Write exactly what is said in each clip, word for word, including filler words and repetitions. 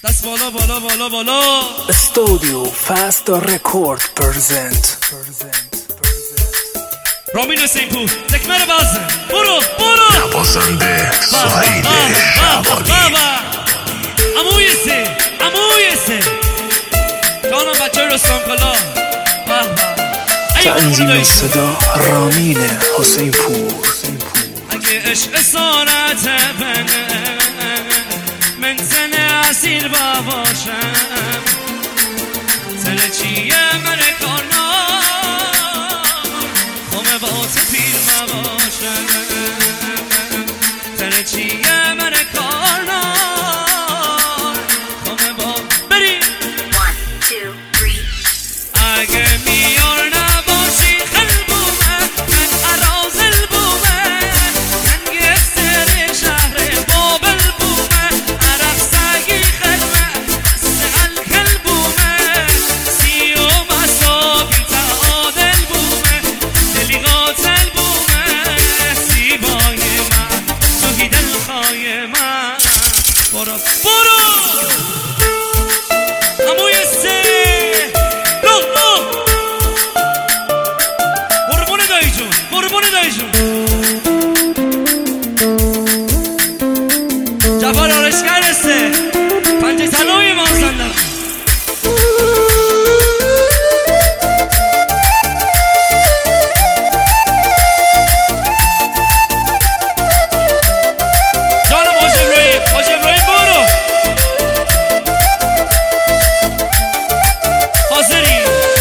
دست بالا بالا بالا بالا. استودیو فست رکورد پرزنت رامین حسین پور تکمر بازم. برو برو نوازنده سهیل شعبانی. اموی سه اموی سه جانم بچه های رستم کلا. تنظیم صدا رامین حسین پور. اگه عشق سارت بنه من زن اسیر باشم، زن چیه من کارنار خومه با تو پیر باشم، زن چیه من کارنار خومه با بری اگه میار نباشی خلبومه من عرازل بومه من گفتر شهر بابل بومه عرق سگی خلمه سهل کل بومه سی و مسابی تعادل بومه دلی قاتل بومه زیبای من توهی دلخواه من. برو برو اموی سه جفار آرشگر سه پنجه تنوی مازندم. جانم حاج ابراهیم حاج ابراهیم برو حاضری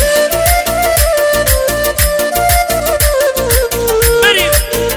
بریم.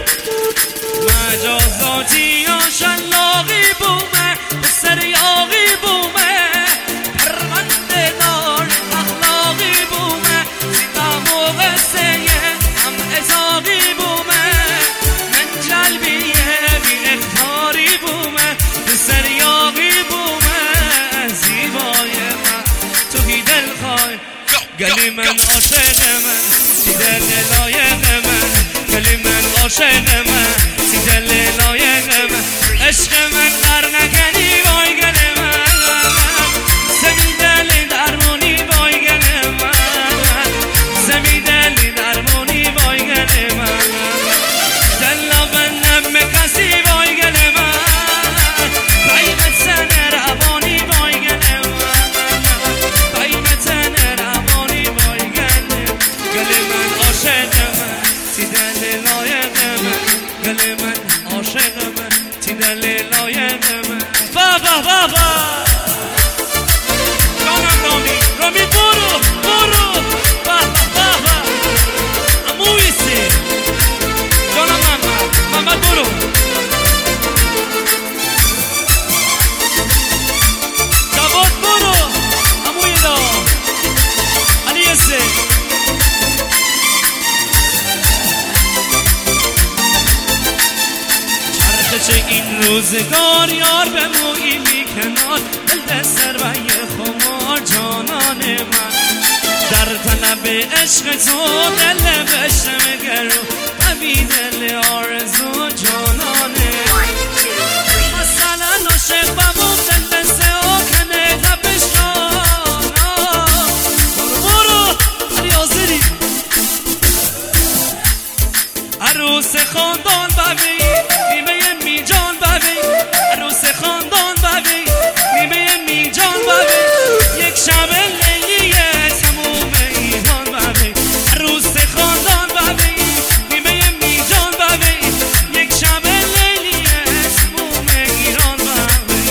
مجازاتی یا شلاقی بومه سر یاقی بومه پرونده دار اخلاقی بومه زیقا موقع سیه هم ازاقی بومه من جلبیه بی اختاری بومه سر یاقی بومه زیبای من توهی دلخواه گلی من عاشق من سی دل لایق من گلی من عاشق من سی دل لایق من عشق من قر نکنی وای گل من سمی دل درمونی وای گل من سمی دل درمونی وای گل من دلا بندم کسی وای گل من قیمت سن روانی وای گل من قیمت سن روانی وای گل گل من عاشق من سی دل لایق من گل من عاشق من سی دل لایق من. بابا بابا جانم رامی رامی برو برو بابا بابا اموی سه جانم محمد محمد برو جواد برو اموی دا علی سه چه این روزگار یار به مویی میکنار دل سر و یه خمار جانان من در طلب عشق تو دل بشم گرو ببی دل آرزو جانانه مثلا عاشق بمون دل سه آکنه دبش جانا. برو برو علی آزری عروس خاندان ببی نیمه می جان ببی عروس خاندان ببی نیمه می جان ببی یک شب لیلیه تموم ایران ببی عروس خاندان ببی نیمه می جان ببی یک شب لیلیه تموم ایران ببی.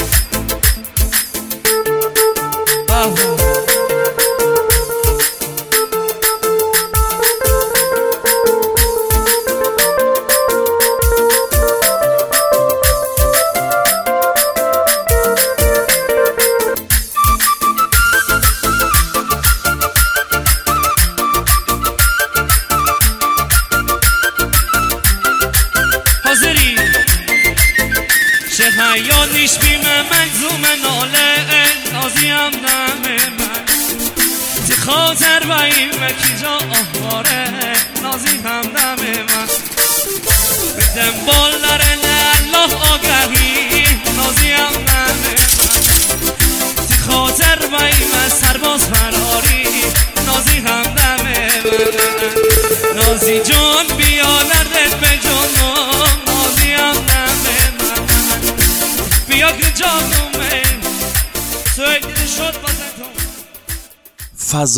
حیانیش بیمه مجزوم ناله نازیم دم من تی خاطر و این وکی جا آهواره نازی هم دم من بدم بال داره الله آگهی نازی هم دم من که جانومه سوی شد بازن تو